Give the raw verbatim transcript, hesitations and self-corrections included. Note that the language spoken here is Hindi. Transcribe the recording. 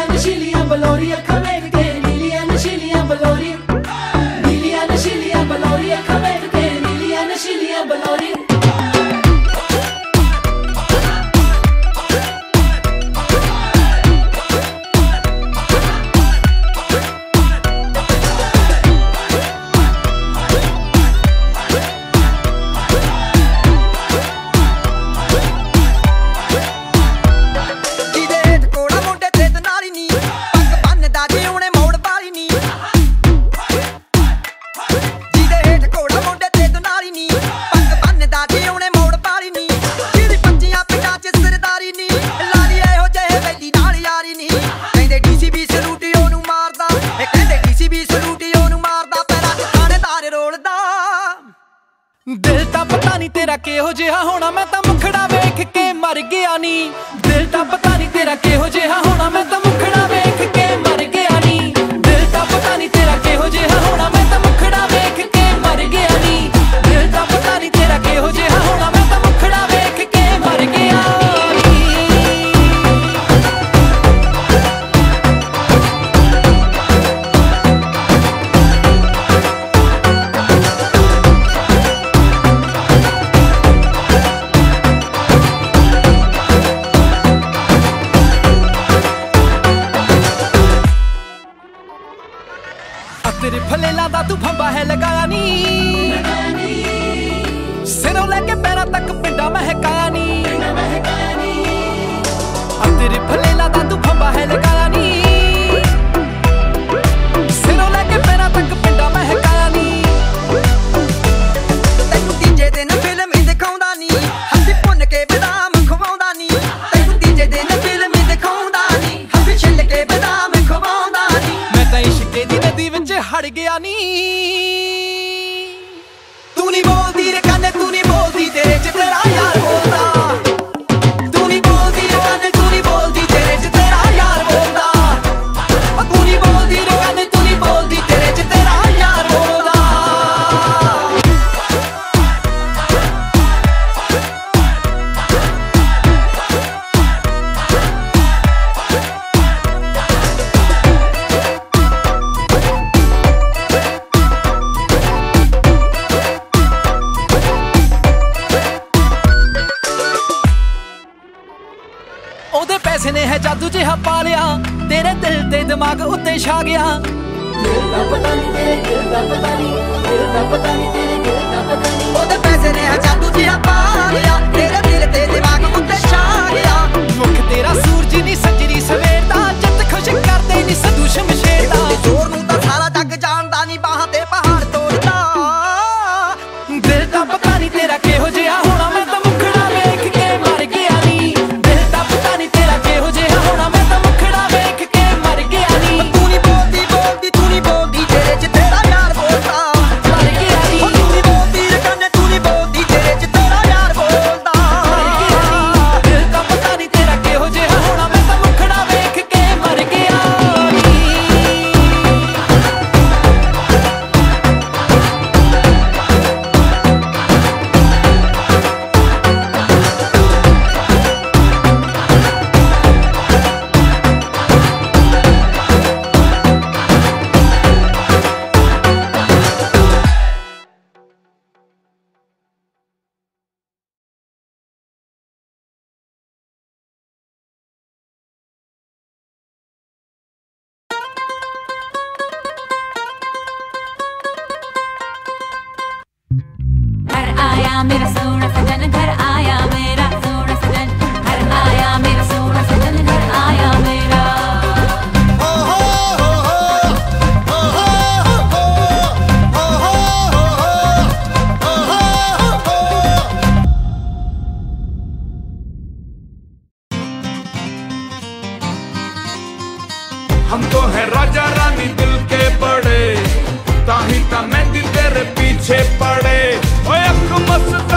नीलियां नशीलियां बलौरी अखां वेख के, नीलियां नशीलियां बलौरी, नीलियां नशीलियां बलौरी अखां वेख के, नीलियां नशीलियां बलौरी। दिल ता पता नहीं तेरा केहो जिहा होना, मैं ता मुखड़ा वेख के मर गया नी। दिल ता पता नहीं तेरा केहो जिहा होना, मैं ता मुखड़ा वेख के मर गया नी। दिल ता पता नहीं तेरा केहो जिहा होना, मैं ता मुखड़ा वेख के मर गया नी। दिल ता पता नहीं तेरा केहो जिहा होना, मैं ता मुखड़ा वेख के मर गया नी। तेरे फलेला दा तू फंबा है लगाया नी, सिरों लेके पैरों तक पिंडा महकाया नी। अब तेरे फलेला दा तू फंबा है लगाया नी, सिरों लेके पैरों तक पिंडा महकाया नी। तैनू तीजे दिन फिल्म ही दिखाउंदा नी, हंसी भुन के बदाम खवाउंदा नी। तैनू तीजे दिन फिल्म ही दिखाउंदा नी, हंसी छिल के बदाम खवाउंदा नी। मैं तां इश्के दी नदी विच हड़ गया नी। तू नहीं बोलदी रे कन्ने, तू नहीं बोलदी, तेरे च तेरा यार बोलदा। तू नहीं बोलदी रे कन्ने, तू नहीं बोलदी, तेरे च तेरा यार बोलदा। तू नहीं बोलदी रे कन्ने, तू नहीं बोलदी, तेरे च तेरा यार बोलदा। ओदे पैसे ने है जादू जिहा पा लिया, तेरे दिल ते दिमाग उत्ते छा गया। दिल दा पता नहीं तेरे दिल दा पता नहीं, दिल दा पता नहीं तेरे दिल दा पता नहीं। ओदे पैसे ने है जादू जिहा पा लिया, तेरे दिल ते दिमाग उत्ते छा गया। मुख तेरा सूरज नी सजरी सवेर दा, जत खुश करदे नी सदू शमशेर दा। जोर नूं तां सारा जग जानदा नी, बाहां ते पहाड़ तोड़दा। दिल दा पता नहीं तेरा केहो जिहा होना, मैं तां मुखड़ा वेख के मर गया नी। तेरा केहो जिहा होना, मैं तां मुखड़ा वेख के मर गया नी। तू नहीं बोलदी बोलदी, तू नहीं बोलदी, तेरे च तेरा यार बोलदा। मर गया नी। तू नहीं बोलदी रे कन्ने, तू नहीं बोलदी, तेरे च तेरा यार बोलदा। मर गया नी। दिल दा पता नहीं तेरा केहो जिहा होना, मैं तां मुखड़ा वेख के मर गया नी। मेरा सोना सजन घर आया, मेरा सोना सजन घर आया, मेरा सोना सजन घर आया मेरा। हो हो हो हो हो हो हो हो हो। हम तो है राजा रानी दिल के बड़े, ताही ता मेहंदी तेरे पीछे पड़े। ओए अख मस्त